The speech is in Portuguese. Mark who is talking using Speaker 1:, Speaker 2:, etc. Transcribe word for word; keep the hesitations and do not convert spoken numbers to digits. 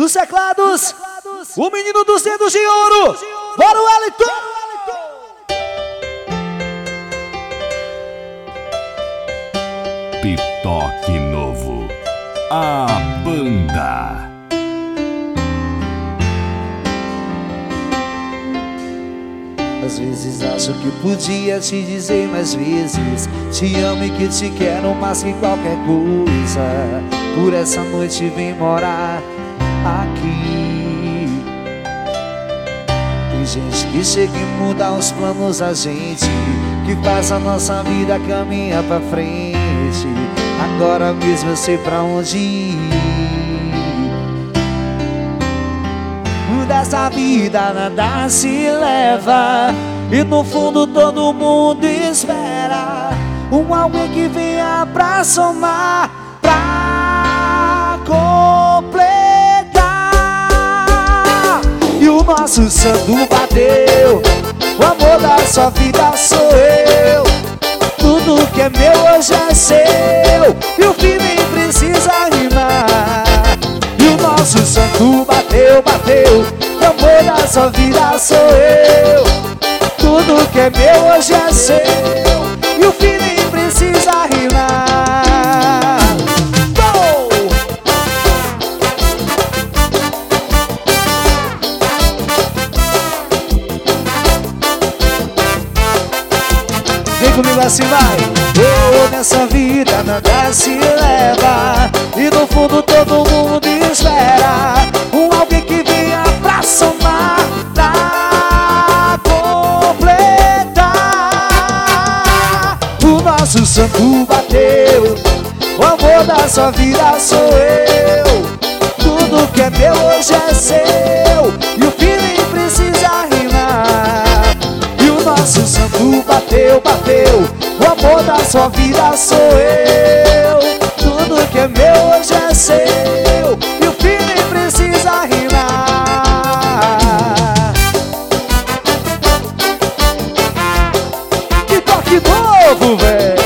Speaker 1: Nos teclados, o menino dos dedos de ouro. Bora, Wellington!
Speaker 2: Pitoque Novo, a banda.
Speaker 1: Às vezes acho que podia te dizer mais vezes te amo e que te quero mais que qualquer coisa. Por essa noite vem morar aqui. Tem gente que chega e muda os planos da gente, que faz a nossa vida caminhar pra frente. Agora mesmo eu sei pra onde ir. Dessa vida nada se leva, e no fundo todo mundo espera um alguém que venha pra somar, pra completar. E o nosso santo bateu, o amor da sua vida sou eu. Tudo que é meu hoje é seu, e o fim nem precisa rimar. E o nosso santo bateu, bateu, o amor da sua vida sou eu. Tudo que é meu hoje é seu, e o fim nem precisa rimar. Go! Vem comigo assim, vai. Oh, nessa vida nada se leva, e no fundo todo mundo espera um alguém que venha pra somar, pra completar. O nosso santo bateu, o amor da sua vida sou eu. Tudo que é meu hoje é seu, e o fim nem precisa rimar. E o nosso santo bateu, bateu, o amor da sua vida sou eu. Tudo que é meu hoje é seu, e o fim nem precisa rimar. Que toque novo, velho!